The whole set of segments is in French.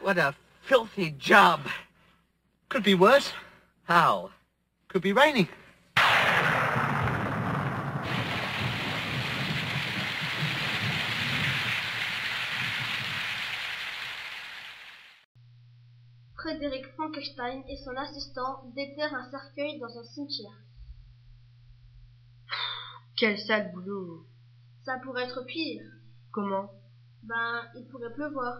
What a filthy job. Could be worse. How? Could be raining. Frédéric Frankenstein et son assistant déterrent un cercueil dans un cimetière. Quel sale boulot. Ça pourrait être pire. Comment? Ben, il pourrait pleuvoir.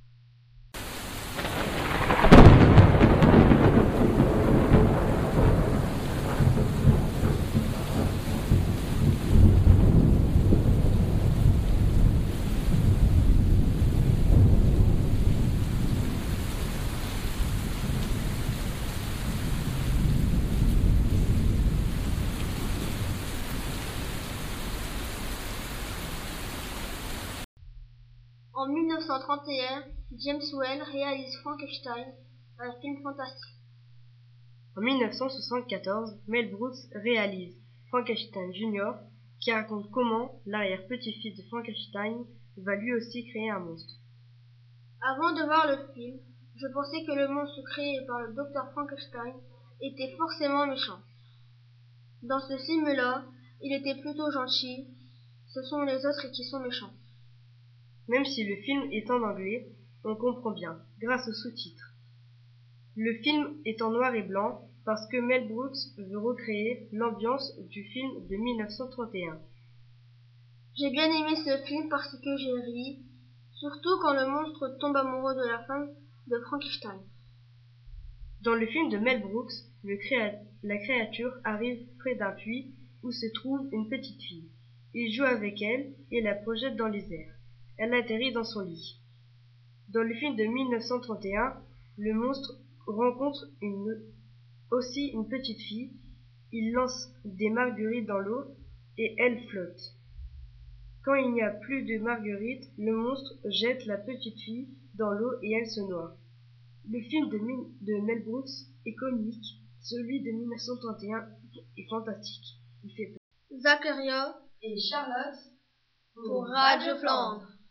En 1931, James Whale réalise Frankenstein, un film fantastique. En 1974, Mel Brooks réalise Frankenstein Jr., qui raconte comment l'arrière-petit-fils de Frankenstein va lui aussi créer un monstre. Avant de voir le film, je pensais que le monstre créé par le docteur Frankenstein était forcément méchant. Dans ce film-là, il était plutôt gentil. Ce sont les autres qui sont méchants. Même si le film est en anglais, on comprend bien, grâce aux sous-titres. Le film est en noir et blanc parce que Mel Brooks veut recréer l'ambiance du film de 1931. J'ai bien aimé ce film parce que j'ai ri, surtout quand le monstre tombe amoureux de la femme de Frankenstein. Dans le film de Mel Brooks, la créature arrive près d'un puits où se trouve une petite fille. Il joue avec elle et la projette dans les airs. Elle atterrit dans son lit. Dans le film de 1931, le monstre rencontre aussi une petite fille. Il lance des marguerites dans l'eau et elle flotte. Quand il n'y a plus de marguerites, le monstre jette la petite fille dans l'eau et elle se noie. Le film de Mel Brooks est comique, celui de 1931 est fantastique. Il fait peur. Zacharia et Charlotte pour Radio Flandre.